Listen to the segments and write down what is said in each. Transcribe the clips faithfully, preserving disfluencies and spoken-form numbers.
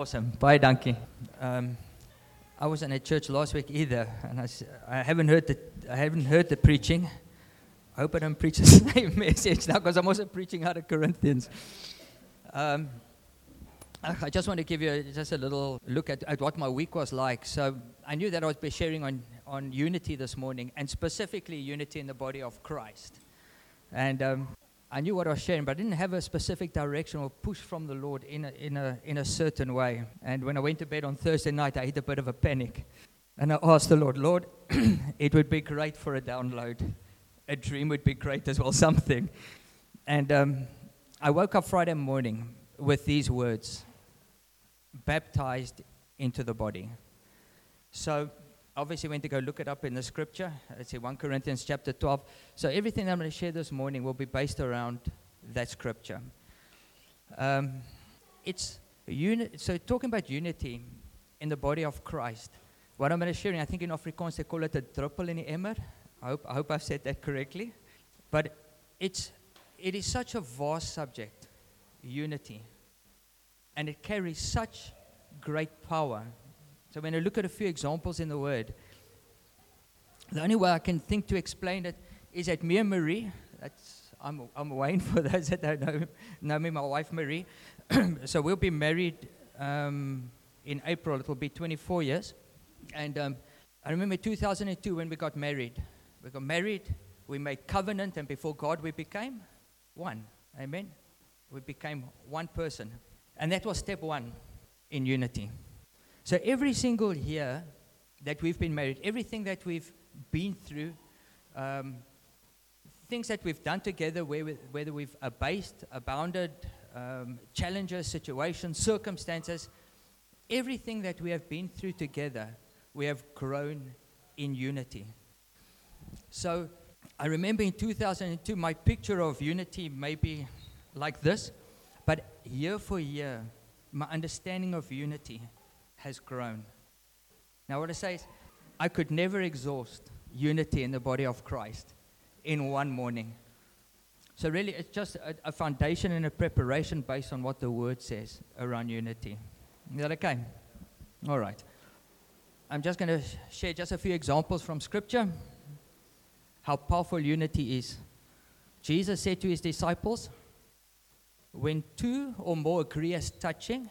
Awesome. Bye, donkey. Um, I wasn't at church last week either, and I, s- I haven't heard the I haven't heard the preaching. I hope I don't preach the same message now, because I'm also preaching out of Corinthians. Um, I I just want to give you a, just a little look at, at what my week was like. So I knew that I would be sharing on, on unity this morning, and specifically unity in the body of Christ. And um, I knew what I was sharing, but I didn't have a specific direction or push from the Lord in a, in a, in a certain way. And when I went to bed on Thursday night, I hit a bit of a panic. And I asked the Lord, Lord, it would be great for a download. A dream would be great as well, something. And um, I woke up Friday morning with these words: baptized into the body. So obviously went to go look it up in the scripture. It's in First Corinthians chapter twelve. So everything I'm going to share this morning will be based around that scripture. Um, it's uni- So talking about unity in the body of Christ, what I'm going to share, I think in Afrikaans they call it a druppel in the emmer. I hope, I hope I've said that correctly. But it's it is such a vast subject, unity. And it carries such great power. So when I look at a few examples in the Word, the only way I can think to explain it is that me and Marie, that's, I'm, I'm Wayne for those that don't know, know me, my wife Marie. So we'll be married um, in April. It will be twenty-four years. And um, I remember two thousand two when we got married. We got married, we made covenant, and before God we became one. Amen? We became one person. And that was step one in unity. So every single year that we've been married, everything that we've been through, um, things that we've done together, where we, whether we've abased, abounded, um, challenges, situations, circumstances, everything that we have been through together, we have grown in unity. So I remember in two thousand two, my picture of unity may be like this, but year for year, my understanding of unity has grown. Now what I say is, I could never exhaust unity in the body of Christ in one morning. So really, it's just a, a foundation and a preparation based on what the Word says around unity. Is that okay? All right. I'm just going to sh- share just a few examples from Scripture, how powerful unity is. Jesus said to his disciples, when two or more agree as touching,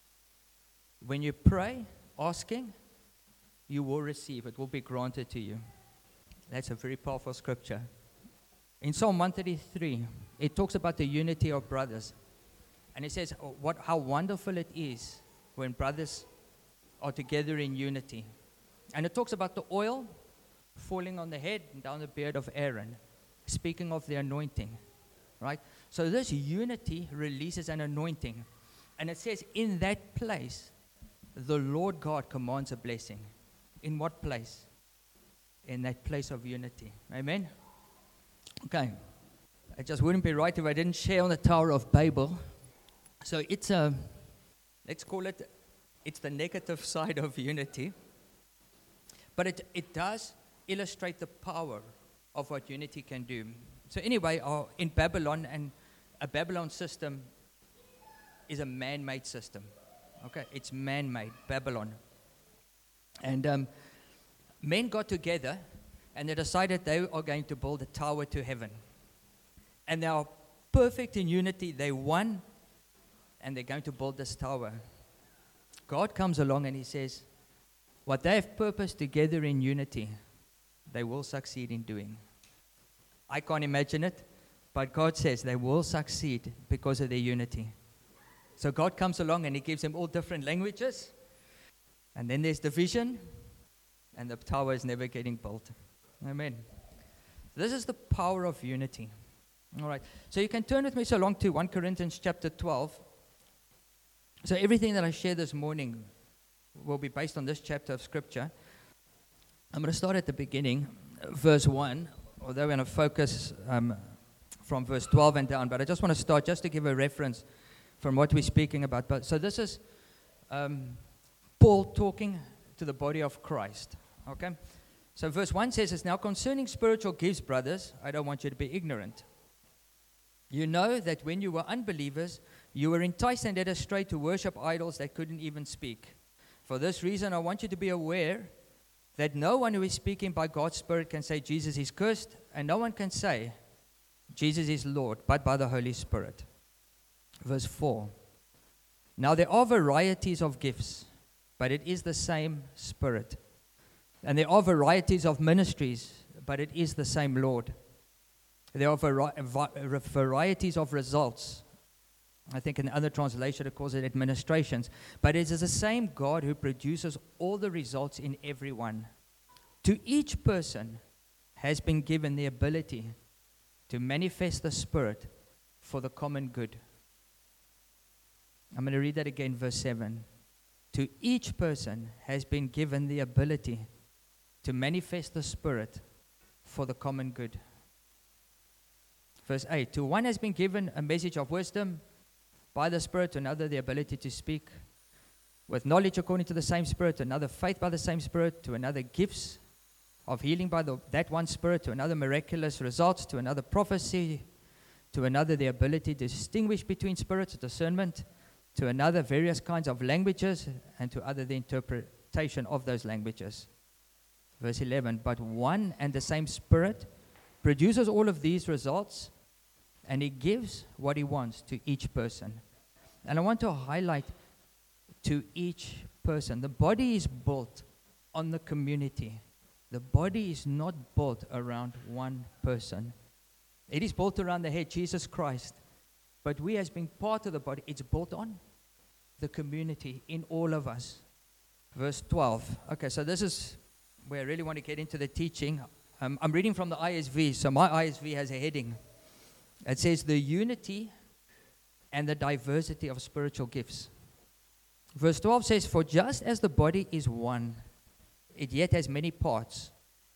when you pray, asking, you will receive. It will be granted to you. That's a very powerful scripture. In Psalm one thirty-three, it talks about the unity of brothers. And it says oh, what, how wonderful it is when brothers are together in unity. And it talks about the oil falling on the head and down the beard of Aaron, speaking of the anointing, right? So this unity releases an anointing. And it says, in that place, the Lord God commands a blessing. In what place? In that place of unity. Amen? Okay. It just wouldn't be right if I didn't share on the Tower of Babel. So it's a, let's call it, it's the negative side of unity. But it, it does illustrate the power of what unity can do. So anyway, uh, in Babylon, and a Babylon system is a man-made system. Okay, it's man-made, Babylon. And um, men got together, and they decided they are going to build a tower to heaven. And they are perfect in unity. They won, and they're going to build this tower. God comes along and he says, what they have purposed together in unity, they will succeed in doing. I can't imagine it, but God says they will succeed because of their unity. So God comes along and he gives them all different languages, and then there's division, and the tower is never getting built. Amen. This is the power of unity. All right. So you can turn with me so long to First Corinthians chapter twelve. So everything that I share this morning will be based on this chapter of Scripture. I'm going to start at the beginning, verse one, although we're going to focus um, from verse twelve and down, but I just want to start just to give a reference from what we're speaking about. But so this is um, Paul talking to the body of Christ. Okay? So verse one says, it's now concerning spiritual gifts, brothers, I don't want you to be ignorant. You know that when you were unbelievers, You were enticed and led astray to worship idols that couldn't even speak. For this reason, I want you to be aware that no one who is speaking by God's Spirit can say Jesus is cursed, and no one can say Jesus is Lord, but by the Holy Spirit. Verse four. Now there are varieties of gifts, but it is the same Spirit. And there are varieties of ministries, but it is the same Lord. There are vari- va- varieties of results. I think in other translation it calls it administrations. But it is the same God who produces all the results in everyone. To each person has been given the ability to manifest the Spirit for the common good. I'm going to read that again, verse seven. To each person has been given the ability to manifest the Spirit for the common good. Verse eight. To one has been given a message of wisdom by the Spirit, to another the ability to speak with knowledge according to the same Spirit, to another faith by the same Spirit, to another gifts of healing by the, that one Spirit, to another miraculous results, to another prophecy, to another the ability to distinguish between spirits, discernment, to another various kinds of languages, and to other the interpretation of those languages. Verse eleven, but one and the same Spirit produces all of these results, and He gives what He wants to each person. And I want to highlight to each person. The body is built on the community. The body is not built around one person. It is built around the head, Jesus Christ. But we as being part of the body, it's built on the community in all of us. Verse twelve. Okay, so this is where I really want to get into the teaching. Um, I'm reading from the I S V. So my I S V has a heading. It says, the unity and the diversity of spiritual gifts. Verse twelve says, for just as the body is one, it yet has many parts.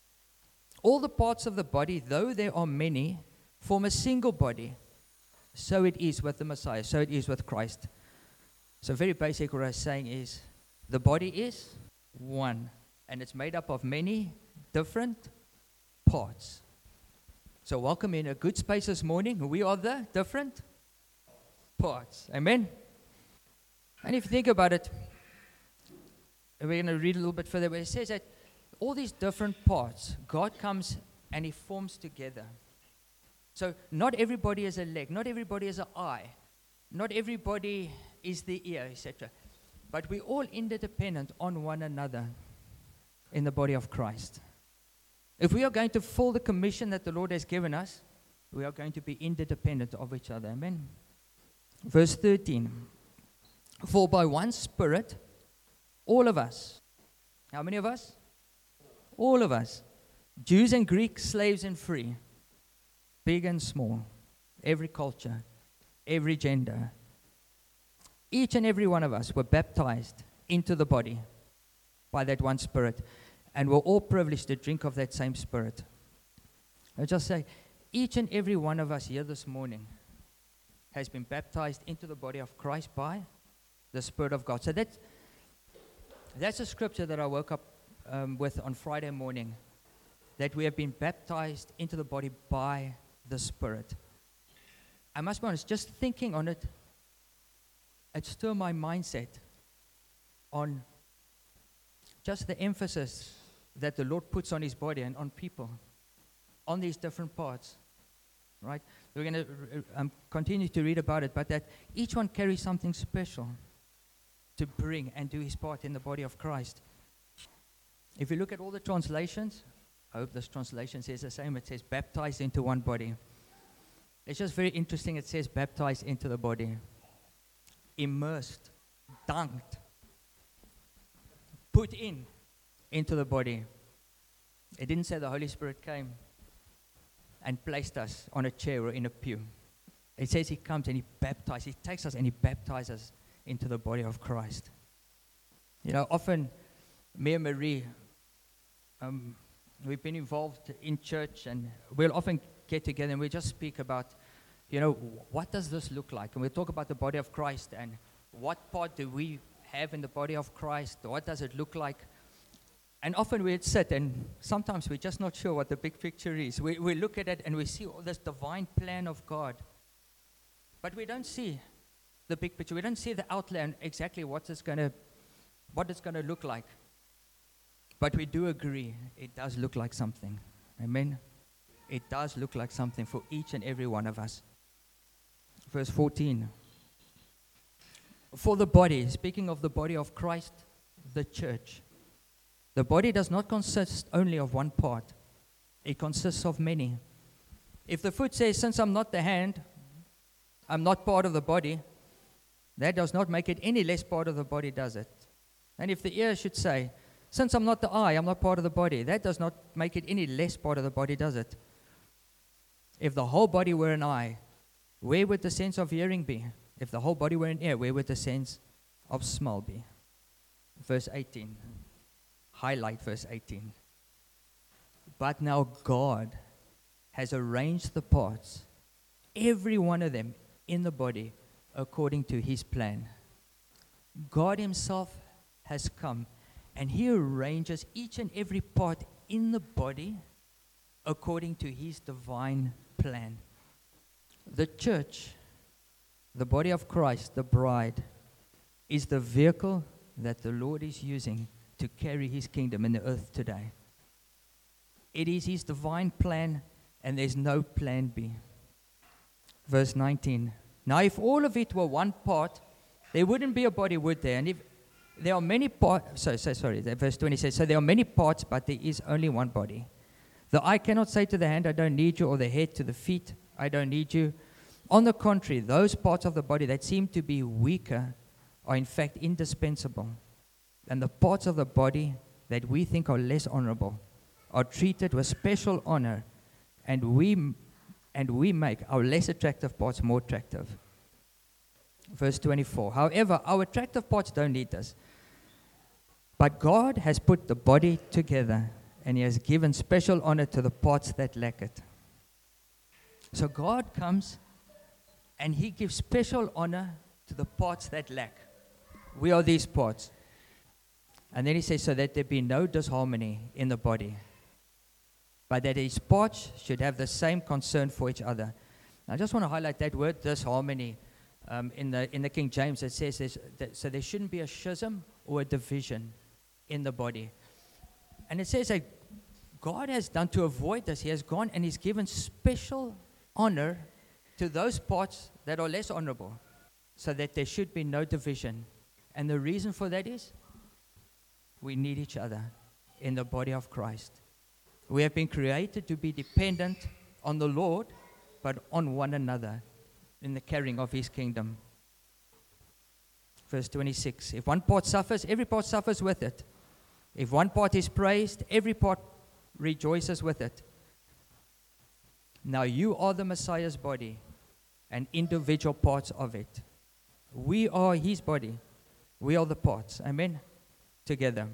All the parts of the body, though there are many, form a single body. So it is with the Messiah. So it is with Christ. So very basic what I'm saying is, the body is one. And it's made up of many different parts. So welcome in a good space this morning. We are the different parts. Amen? And if you think about it, we're going to read a little bit further, where it says that all these different parts, God comes and He forms together. So not everybody is a leg, not everybody is an eye, not everybody is the ear, et cetera. But we're all interdependent on one another in the body of Christ. If we are going to fulfill the commission that the Lord has given us, we are going to be interdependent of each other. Amen. Verse thirteen. For by one Spirit, all of us, how many of us? All of us, Jews and Greeks, slaves and free, big and small, every culture, every gender, each and every one of us were baptized into the body by that one Spirit, and we're all privileged to drink of that same Spirit. I just say, each and every one of us here this morning has been baptized into the body of Christ by the Spirit of God. So that's, that's a scripture that I woke up um, with on Friday morning, that we have been baptized into the body by the Spirit. I must be honest, just thinking on it, it stirred my mindset on just the emphasis that the Lord puts on His body and on people, on these different parts, right? We're going to um, continue to read about it, but that each one carries something special to bring and do his part in the body of Christ. If you look at all the translations, I hope this translation says the same. It says baptized into one body. It's just very interesting. It says baptized into the body, immersed, dunked, put in into the body. It didn't say the Holy Spirit came and placed us on a chair or in a pew. It says He comes and He baptizes. He takes us and He baptizes into the body of Christ. You know, often me and Marie, um, we've been involved in church, and we'll often get together and we just speak about, you know, what does this look like? And we'll talk about the body of Christ and what part do we have in the body of Christ? What does it look like? And often we'd sit, and sometimes we're just not sure what the big picture is. We, we look at it and we see all this divine plan of God. But we don't see the big picture. We don't see the outline exactly what it's going to what it's going to look like. But we do agree it does look like something. Amen? It does look like something for each and every one of us. Verse fourteen. For the body, speaking of the body of Christ, the church. The body does not consist only of one part. It consists of many. If the foot says, since I'm not the hand, I'm not part of the body, that does not make it any less part of the body, does it? And if the ear should say, since I'm not the eye, I'm not part of the body, that does not make it any less part of the body, does it? If the whole body were an eye, where would the sense of hearing be? If the whole body were an ear, where would the sense of smell be? Verse eighteen. Highlight verse eighteen. But now God has arranged the parts, every one of them in the body, according to his plan. God himself has come and he arranges each and every part in the body according to his divine plan. The church, the body of Christ, the bride, is the vehicle that the Lord is using to carry his kingdom in the earth today. It is his divine plan, and there's no plan B. Verse nineteen. Now, if all of it were one part, there wouldn't be a body, would there? And if there are many parts, so, so sorry, verse twenty says, so there are many parts, but there is only one body. The eye cannot say to the hand, I don't need you, or the head to the feet, I don't need you. On the contrary, those parts of the body that seem to be weaker are in fact indispensable. And the parts of the body that we think are less honorable are treated with special honor, and we and we make our less attractive parts more attractive. Verse twenty-four. However, our attractive parts don't need this. But God has put the body together, and he has given special honor to the parts that lack it. So God comes, and he gives special honor to the parts that lack. We are these parts. And then he says, so that there be no disharmony in the body, but that each part should have the same concern for each other. Now, I just want to highlight that word, disharmony. Um, in the in the King James, it says this, that, so there shouldn't be a schism or a division in the body. And it says that God has done to avoid this. He has gone and he's given special honor to those parts that are less honorable, so that there should be no division. And the reason for that is we need each other in the body of Christ. We have been created to be dependent on the Lord, but on one another in the carrying of his kingdom. Verse twenty-six. If one part suffers, every part suffers with it. If one part is praised, every part rejoices with it. Now you are the Messiah's body and individual parts of it. We are his body. We are the parts. Amen? Together.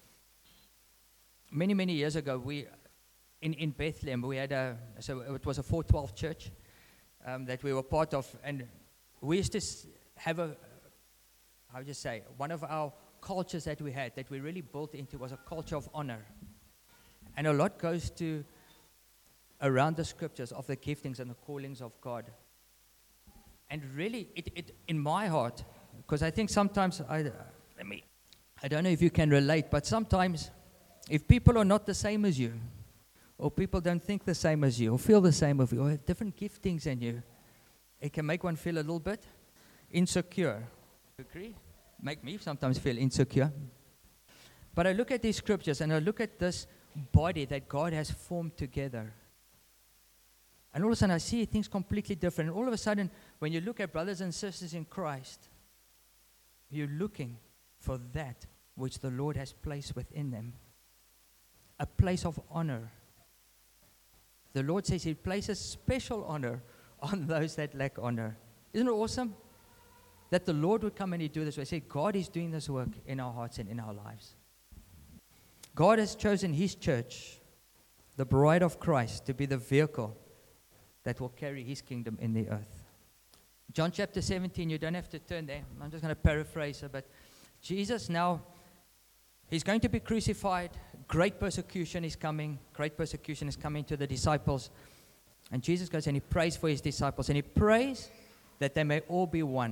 Many, many years ago, we in, in Bethlehem, we had a, so it was a four twelve church um, that we were part of, and we used to have a, how would you say, one of our cultures that we had, that we really built into, was a culture of honor. And a lot goes to around the scriptures of the giftings and the callings of God. And really, it, it in my heart, because I think sometimes, I, let me, I don't know if you can relate, but sometimes if people are not the same as you, or people don't think the same as you, or feel the same as you, or have different giftings than you, it can make one feel a little bit insecure. Agree? Make me sometimes feel insecure. But I look at these scriptures and I look at this body that God has formed together. And all of a sudden I see things completely different. And all of a sudden, when you look at brothers and sisters in Christ, you're looking for that which the Lord has placed within them. A place of honor. The Lord says he places special honor on those that lack honor. Isn't it awesome? That the Lord would come and he'd do this. I say, God is doing this work in our hearts and in our lives. God has chosen his church, the bride of Christ, to be the vehicle that will carry his kingdom in the earth. John chapter seventeen, you don't have to turn there. I'm just going to paraphrase it, but Jesus now, he's going to be crucified. Great persecution is coming. Great persecution is coming to the disciples. And Jesus goes and he prays for his disciples. And he prays that they may all be one.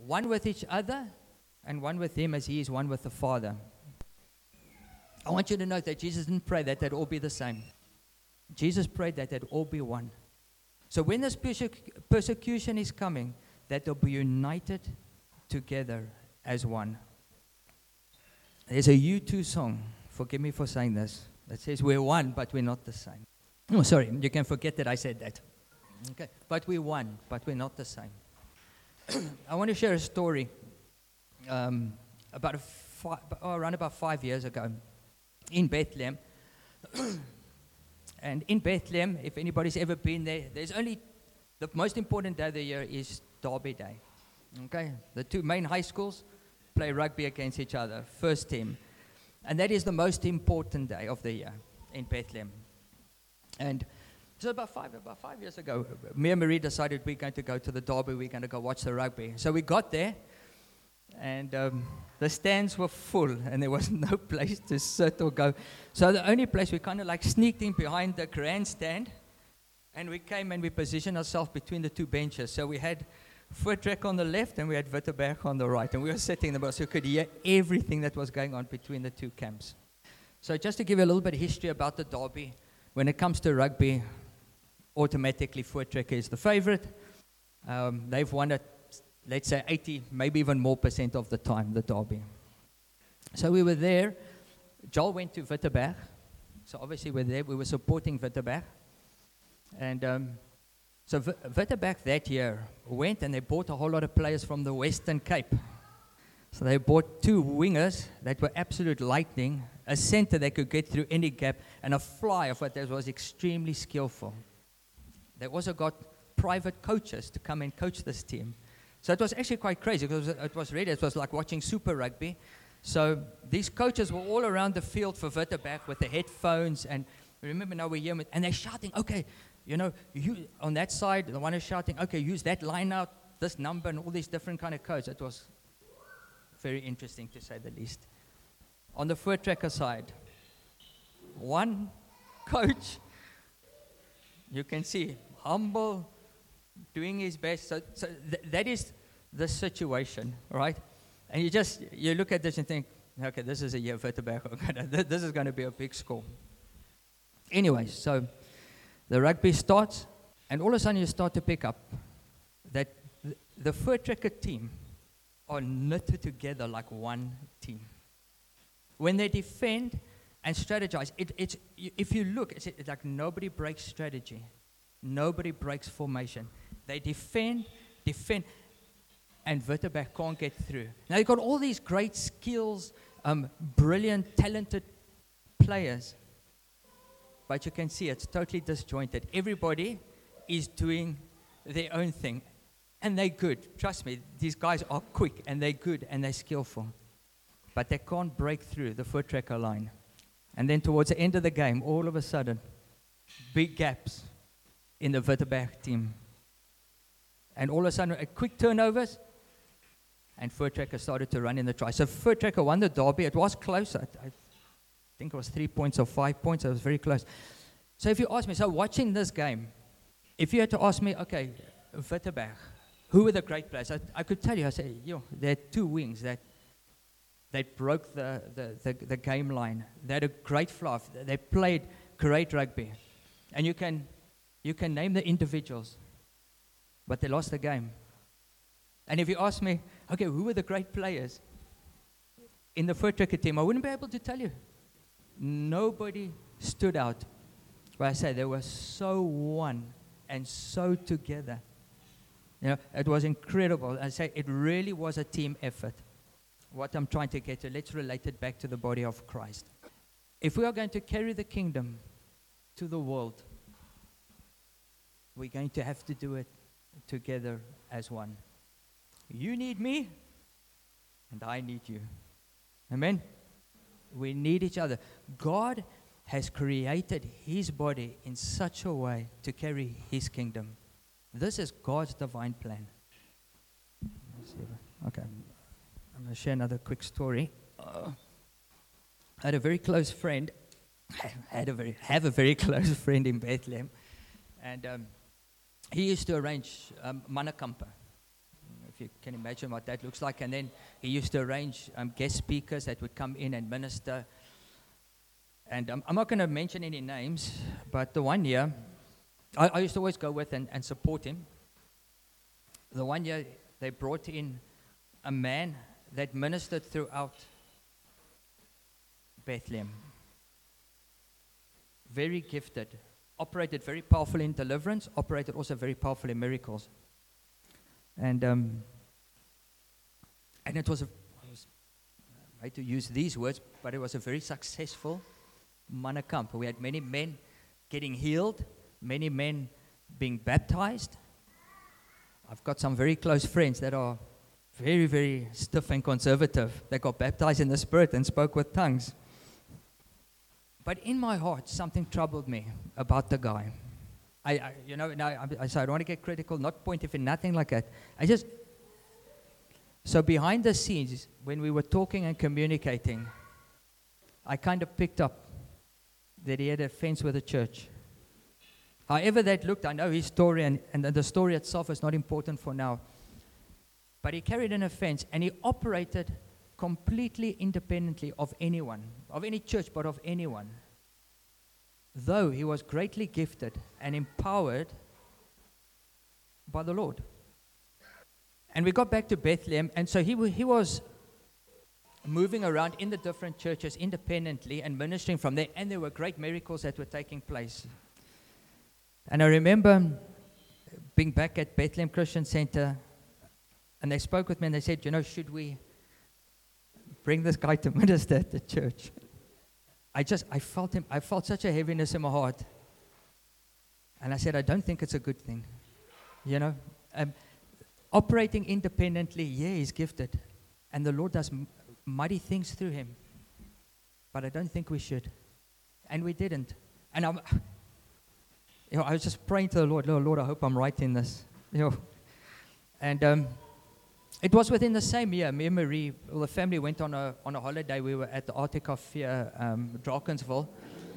one with each other and one with him as he is one with the Father. I want you to note that Jesus didn't pray that they'd all be the same. Jesus prayed that they'd all be one. So when this persecu- persecution is coming, that they'll be united together as one. There's a U two song, forgive me for saying this, that says we're one, but we're not the same. Oh, sorry, you can forget that I said that. Okay, but we're one, but we're not the same. I want to share a story um, about a fi- oh, around about five years ago in Bethlehem. And in Bethlehem, if anybody's ever been there, there's only, the most important day of the year is Derby Day. Okay, the two main high schools play rugby against each other, first team. And that is the most important day of the year in Bethlehem. And so about five, about five years ago, me and Marie decided we're going to go to the Derby, we're going to go watch the rugby. So we got there, and um, the stands were full, and there was no place to sit or go. So the only place, we kind of like sneaked in behind the grandstand, and we came and we positioned ourselves between the two benches. So we had Voortrek on the left, and we had Wittenberg on the right, and we were sitting in the middle, so you could hear everything that was going on between the two camps. So just to give you a little bit of history about the Derby, when it comes to rugby, automatically Voortrek is the favorite. Um, they've won it, let's say eighty, maybe even more percent of the time, the Derby. So we were there. Joel went to Wittenberg. So obviously we're there. We were supporting Wittenberg. And um, so v- Wittenberg that year went and they bought a whole lot of players from the Western Cape. So they bought two wingers that were absolute lightning, a center that could get through any gap, and a flyer that was extremely skillful. They also got private coaches to come and coach this team. So it was actually quite crazy because it was really, it was like watching Super Rugby. So these coaches were all around the field for Wittenberg with the headphones, and remember now we're here, and they're shouting, okay, you know, you on that side, the one is shouting, okay, use that line out, this number, and all these different kind of codes. It was very interesting to say the least. On the Voortrekker side, one coach, you can see, humble, doing his best. So, so th- that is the situation, right? And you just, you look at this and think, okay, this is a year Wittenberg. Okay, this is going to be a big score. Anyway, so the rugby starts, and all of a sudden you start to pick up that th- the Voortrekker team are knitted together like one team. When they defend and strategize, it, it's, if you look, it's, it's like nobody breaks strategy. Nobody breaks formation. They defend, defend, and Wittenberg can't get through. Now, you've got all these great skills, um, brilliant, talented players, but you can see it's totally disjointed. Everybody is doing their own thing, and they're good. Trust me, these guys are quick, and they're good, and they're skillful, but they can't break through the Voortrekker line. And then towards the end of the game, all of a sudden, big gaps in the Wittenberg team. And all of a sudden, a quick turnovers, and Voortrekker started to run in the try. So Voortrekker won the derby. It was close. I, I think it was three points or five points. It was very close. So if you ask me, so watching this game, if you had to ask me, okay, Wittenberg, who were the great players? I, I could tell you, I say, yo, there are two wings that that broke the, the, the, the game line. They had a great fluff. They played great rugby. And you can you can name the individuals, but they lost the game. And if you ask me, okay, who were the great players in the Voortrekker team, I wouldn't be able to tell you. Nobody stood out. But I say they were so one and so together. You know, it was incredible. I say it really was a team effort. What I'm trying to get to, let's relate it back to the body of Christ. If we are going to carry the kingdom to the world, we're going to have to do it together as one. You need me, and I need you. Amen? We need each other. God has created His body in such a way to carry His kingdom. This is God's divine plan. Okay. I'm going to share another quick story. Uh, I had a very close friend. I had a very, have a very close friend in Bethlehem. And um, he used to arrange um, mannekampen. if you can imagine what that looks like. And then he used to arrange um, guest speakers that would come in and minister. And um, I'm not going to mention any names, but the one year, I, I used to always go with and, and support him. The one year, they brought in a man that ministered throughout Bethlehem. Very gifted. Operated very powerfully in deliverance. Operated also very powerfully in miracles. And um, and it was, a, I was I hate to use these words, but it was a very successful mannekamp. We had many men getting healed, many men being baptized. I've got some very close friends that are very, very stiff and conservative. They got baptized in the Spirit and spoke with tongues. But in my heart, something troubled me about the guy. I, I you know, now I, I, so I don't want to get critical, not pointing finger, nothing like that. I just, so behind the scenes, when we were talking and communicating, I kind of picked up that he had a fence with the church. However that looked, I know his story, and, and the story itself is not important for now. But he carried an offense, and he operated completely independently of anyone, of any church, but of anyone. Though he was greatly gifted and empowered by the Lord. And we got back to Bethlehem, and so he, w- he was moving around in the different churches independently and ministering from there, and there were great miracles that were taking place. And I remember being back at Bethlehem Christian Center, and they spoke with me and they said, you know, should we bring this guy to minister at the church? I just, I felt him, I felt such a heaviness in my heart. And I said, I don't think it's a good thing. You know, um, operating independently, yeah, he's gifted. And the Lord does m- mighty things through him. But I don't think we should. And we didn't. And I'm... You know, I was just praying to the Lord, Lord, Lord, I hope I'm right in this. You know, and um, it was within the same year. Me and Marie, well, the family went on a on a holiday. We were at the Arctic of Fear, um, Drakensville,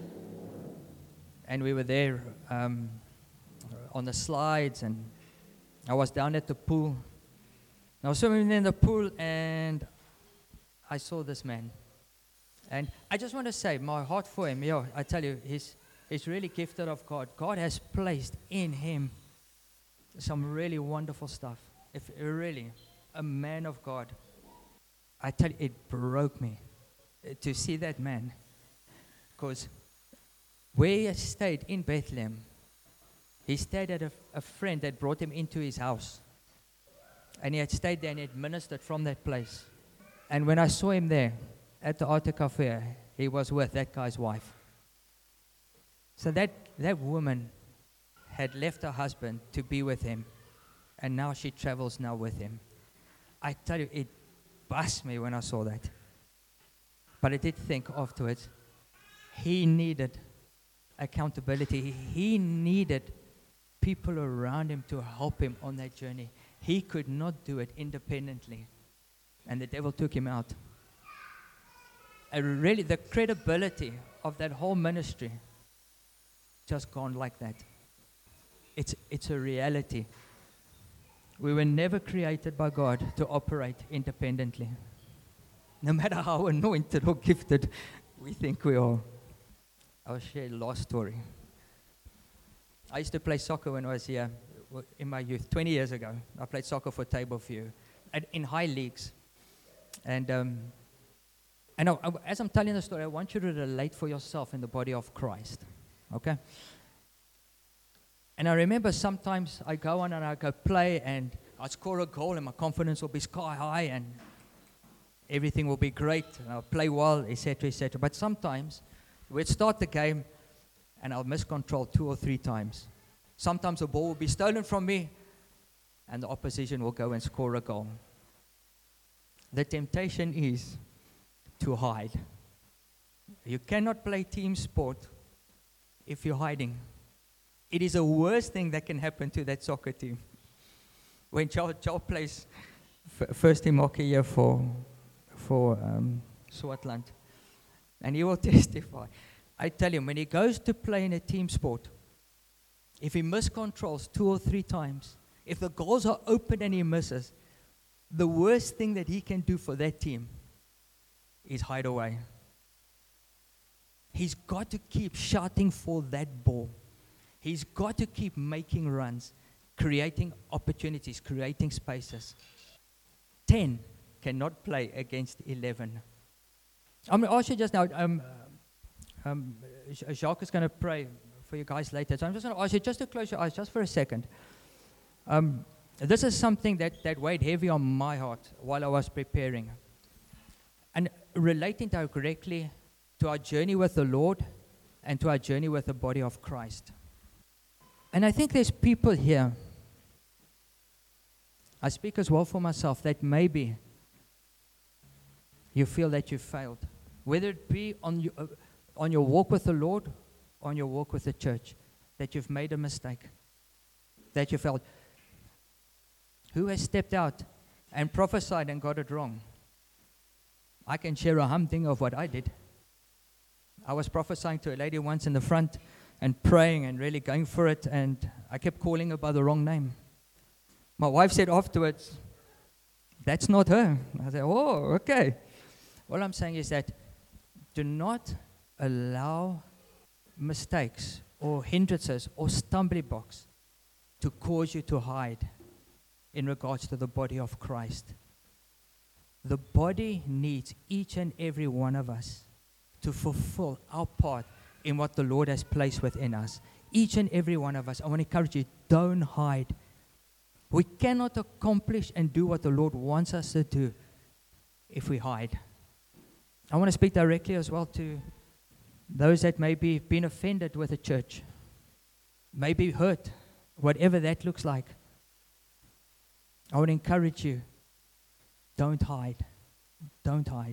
and we were there um, on the slides. And I was down at the pool. I was swimming in the pool, and I saw this man. And I just want to say, my heart for him. Yeah, I tell you, he's. He's really gifted of God. God has placed in him some really wonderful stuff. If really, a man of God. I tell you, it broke me uh, to see that man. Because where he stayed in Bethlehem, he stayed at a, a friend that brought him into his house. And he had stayed there and he had ministered from that place. And when I saw him there at the Arctic Fair, he was with that guy's wife. So that, that woman had left her husband to be with him, and now she travels now with him. I tell you, it bust me when I saw that. But I did think afterwards, he needed accountability. He needed people around him to help him on that journey. He could not do it independently, and the devil took him out. And really, the credibility of that whole ministry just gone like that. It's it's a reality. We were never created by God to operate independently. No matter how anointed or gifted we think we are. I'll share a last story. I used to play soccer when I was here in my youth, twenty years ago. I played soccer for Tableview and in high leagues. And um, I know, as I'm telling the story, I want you to relate for yourself in the body of Christ. Okay? And I remember sometimes I go on and I go play and I'd score a goal and my confidence will be sky high and everything will be great and I'll play well, et cetera, et cetera. But sometimes we'd start the game and I'll miss control two or three times. Sometimes the ball will be stolen from me and the opposition will go and score a goal. The temptation is to hide. You cannot play team sport if you're hiding. It is the worst thing that can happen to that soccer team. When Charles, Charles plays f- first team hockey here for, for um, Swartland, and he will testify. I tell him, when he goes to play in a team sport, if he miscontrols two or three times, if the goals are open and he misses, the worst thing that he can do for that team is hide away. He's got to keep shouting for that ball. He's got to keep making runs, creating opportunities, creating spaces. ten cannot play against eleven. I'm going to ask you just now, um, um, Jacques is going to pray for you guys later. So I'm just going to ask you just to close your eyes just for a second. Um, this is something that, that weighed heavy on my heart while I was preparing. And relating directly to our journey with the Lord and to our journey with the body of Christ. And I think there's people here, I speak as well for myself, that maybe you feel that you failed. Whether it be on your, uh, on your walk with the Lord or on your walk with the church, that you've made a mistake, that you failed. Who has stepped out and prophesied and got it wrong? I can share a humding of what I did. I was prophesying to a lady once in the front and praying and really going for it, and I kept calling her by the wrong name. My wife said afterwards, that's not her. I said, oh, okay. All I'm saying is that do not allow mistakes or hindrances or stumbling blocks to cause you to hide in regards to the body of Christ. The body needs each and every one of us to fulfill our part in what the Lord has placed within us. Each and every one of us. I want to encourage you, don't hide. We cannot accomplish and do what the Lord wants us to do if we hide. I want to speak directly as well to those that may be been offended with the church, maybe hurt, whatever that looks like. I would encourage you, don't hide. Don't hide.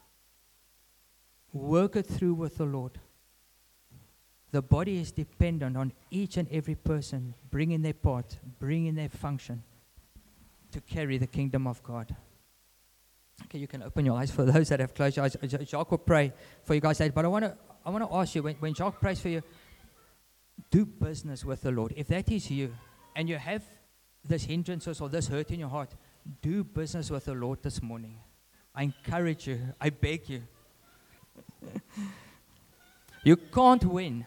Work it through with the Lord. The body is dependent on each and every person bringing their part, bringing their function to carry the kingdom of God. Okay, you can open your eyes for those that have closed your eyes. Jacques will pray for you guys later, but I want to I want to ask you, when, when Jacques prays for you, do business with the Lord. If that is you, and you have this hindrances or this hurt in your heart, do business with the Lord this morning. I encourage you. I beg you. You can't win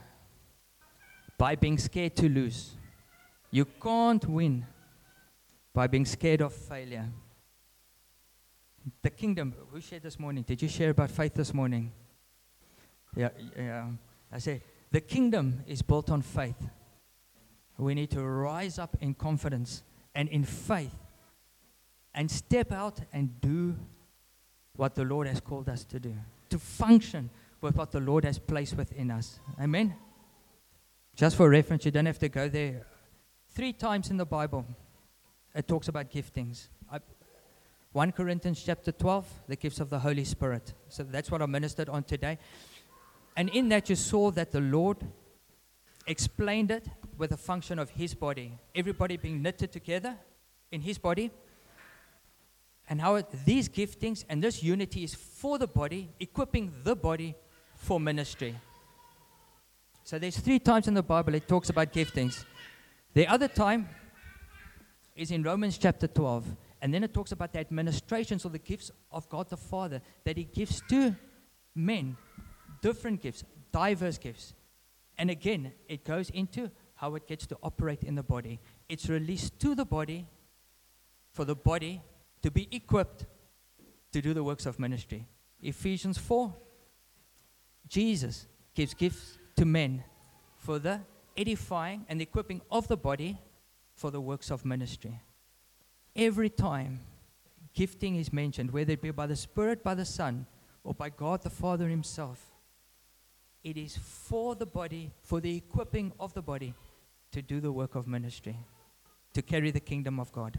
by being scared to lose. You can't win by being scared of failure. The kingdom, who shared this morning? Did you share about faith this morning? Yeah, yeah. I say, the kingdom is built on faith. We need to rise up in confidence and in faith and step out and do what the Lord has called us to do, to function with what the Lord has placed within us. Amen? Just for reference, you don't have to go there. Three times in the Bible, it talks about giftings. I, First Corinthians chapter twelve, the gifts of the Holy Spirit. So that's what I ministered on today. And in that you saw that the Lord explained it with the function of His body. Everybody being knitted together in His body. And how it, these giftings and this unity is for the body, equipping the body for ministry. So there's three times in the Bible it talks about giftings. The other time is in Romans chapter twelve. And then it talks about the administrations or the gifts of God the Father that He gives to men. Different gifts, diverse gifts. And again, it goes into how it gets to operate in the body. It's released to the body for the body to be equipped to do the works of ministry. Ephesians four, Jesus gives gifts to men for the edifying and the equipping of the body for the works of ministry. Every time gifting is mentioned, whether it be by the Spirit, by the Son, or by God the Father Himself, it is for the body, for the equipping of the body to do the work of ministry, to carry the kingdom of God.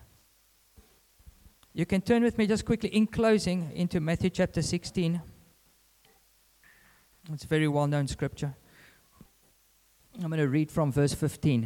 You can turn with me just quickly in closing into Matthew chapter sixteen. It's a very well-known scripture. I'm going to read from verse fifteen.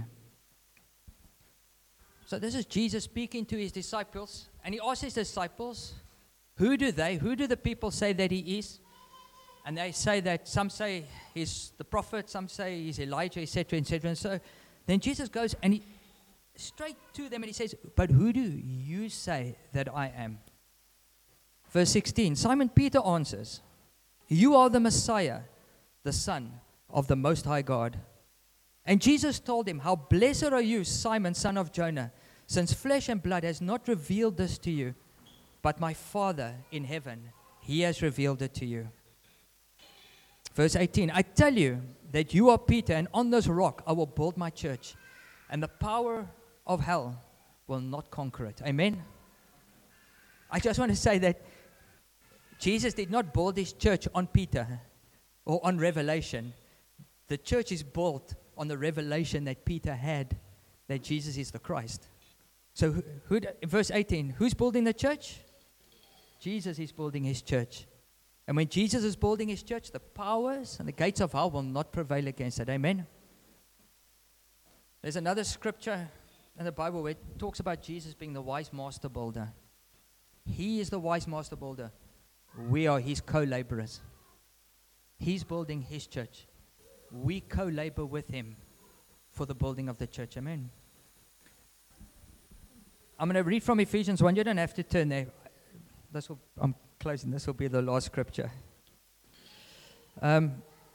So this is Jesus speaking to His disciples, and He asks His disciples, who do they, who do the people say that He is? And they say that, some say He's the prophet, some say He's Elijah, et cetera, et cetera. And so then Jesus goes and He straight to them and he says, but who do you say that I am? Verse sixteen, Simon Peter answers, you are the Messiah, the Son of the Most High God. And Jesus told him, how blessed are you, Simon, son of Jonah, since flesh and blood has not revealed this to you, but my Father in heaven, he has revealed it to you. Verse eighteen, I tell you that you are Peter, and on this rock I will build my church, and the power of hell will not conquer it. Amen? I just want to say that Jesus did not build his church on Peter or on revelation. The church is built on the revelation that Peter had, that Jesus is the Christ. So who, who, verse eighteen, who's building the church? Jesus is building his church. And when Jesus is building his church, the powers and the gates of hell will not prevail against it. Amen? There's another scripture in the Bible where it talks about Jesus being the wise master builder. He is the wise master builder. We are his co-laborers. He's building his church. We co-labor with him for the building of the church. Amen. I'm going to read from Ephesians one. You don't have to turn there. This will, I'm closing. This will be the last scripture. Um,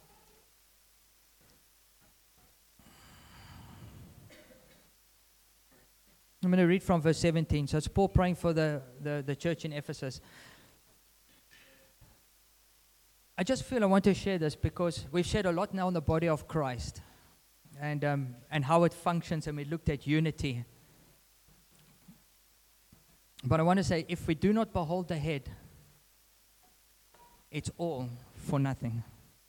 I'm going to read from verse seventeen. So it's Paul praying for the, the, the church in Ephesus. I just feel I want to share this because we've shared a lot now on the body of Christ and um, and how it functions, and we looked at unity. But I want to say, if we do not behold the head, it's all for nothing.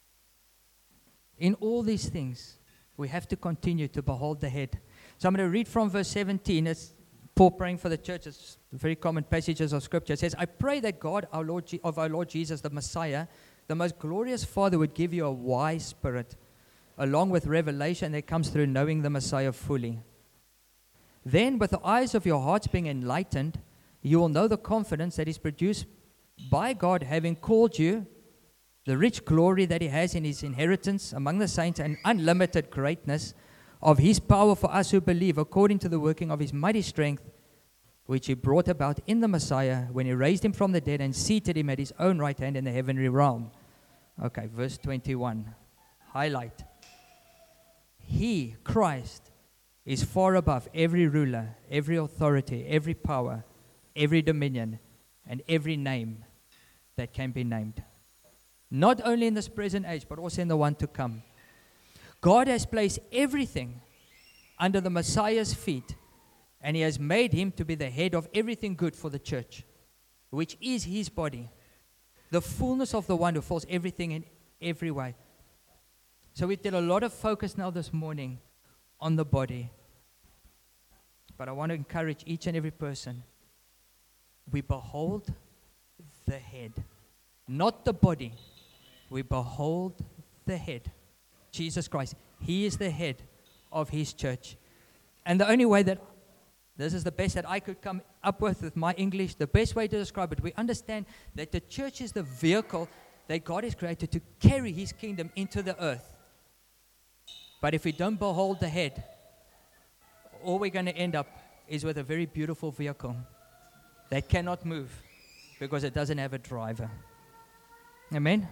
In all these things, we have to continue to behold the head. So I'm going to read from verse seventeen. It's Paul praying for the church. It's very common passages of Scripture. It says, I pray that God, our Lord, Je- of our Lord Jesus, the Messiah, the most glorious Father, would give you a wise spirit, along with revelation that comes through knowing the Messiah fully. Then, with the eyes of your hearts being enlightened, you will know the confidence that is produced by God, having called you, the rich glory that he has in his inheritance among the saints, and unlimited greatness of his power for us who believe, according to the working of his mighty strength, which he brought about in the Messiah when he raised him from the dead and seated him at his own right hand in the heavenly realm. Okay, verse twenty-one. Highlight. He, Christ, is far above every ruler, every authority, every power, every dominion, and every name that can be named. Not only in this present age, but also in the one to come. God has placed everything under the Messiah's feet, and he has made him to be the head of everything good for the church, which is his body, the fullness of the one who fills everything in every way. So we did a lot of focus now this morning on the body. But I want to encourage each and every person. We behold the head, not the body. We behold the head, Jesus Christ. He is the head of his church. And the only way that, this is the best that I could come up with with my English, the best way to describe it, we understand that the church is the vehicle that God has created to carry his kingdom into the earth. But if we don't behold the head, all we're going to end up is with a very beautiful vehicle that cannot move because it doesn't have a driver. Amen?